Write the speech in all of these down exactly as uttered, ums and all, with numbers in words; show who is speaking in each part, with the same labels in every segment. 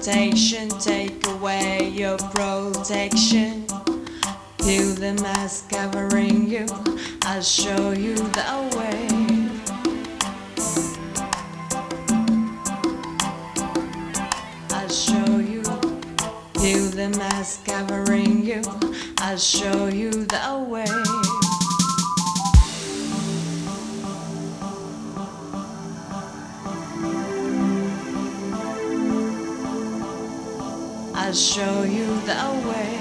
Speaker 1: expectation, take away your protection. Peel the mask covering you, I'll show you the way. I'll show you. Peel the mask covering you, I'll show you the way. I'll show you the way.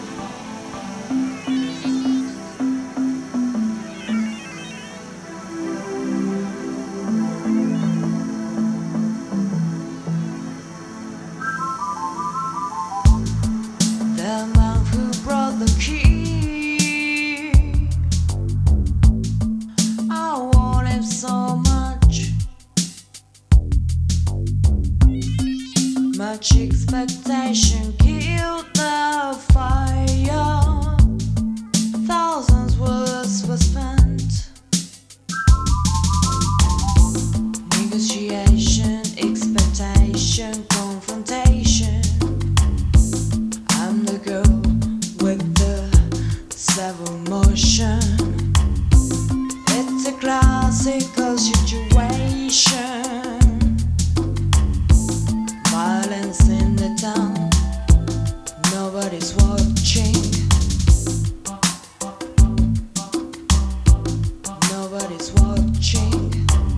Speaker 1: The man who brought the key, I want him so much. Much expectation killed the fire. Thousands words were spent. Negotiation, expectation, confrontation. I'm the girl with the seven motion. It's a classical situation. Violence in the town, nobody's watching. Nobody's watching.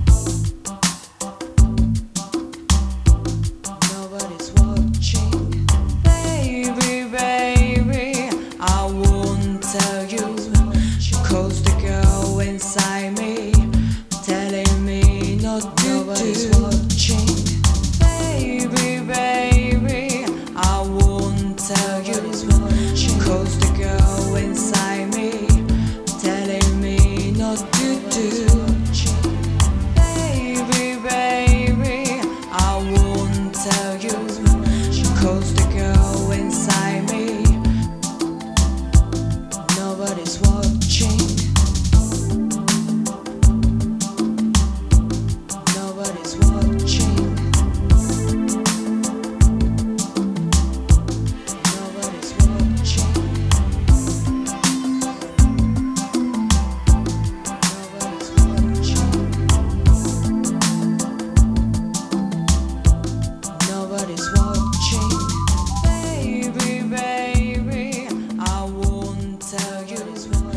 Speaker 1: Nobody's watching. Baby, baby, I won't tell you, 'cause the girl inside me telling me not to. Nobody's watching. Baby, baby, I won't tell you, 'cause the girl inside me telling me not to do. Baby, baby, I won't tell you, 'cause the girl inside me, nobody's watching. Nobody's watching. Nobody's watching. Nobody's watching. Nobody's watching. Baby, baby, I won't tell you.